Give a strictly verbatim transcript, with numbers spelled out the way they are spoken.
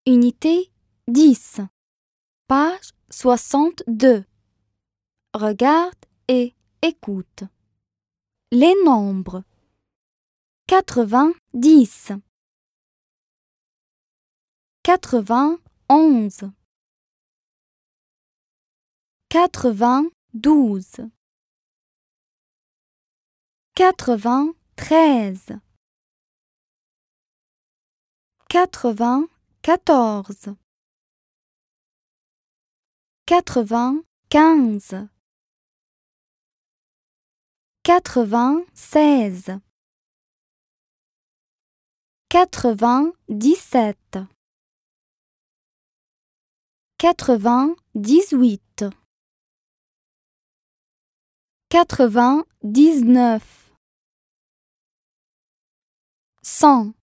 Unité dix, page soixante-deux. Regarde et écoute. Les nombres. quatre-vingt-dix, quatre-vingt-onze, quatre-vingt-douze, quatre-vingt-treize, quatre-vingt-quatorze, quatre-vingt-quinze, quatre-vingt-seize, quatre-vingt-dix-sept, quatre-vingt-dix-huit, quatre-vingt-dix-neuf, cent.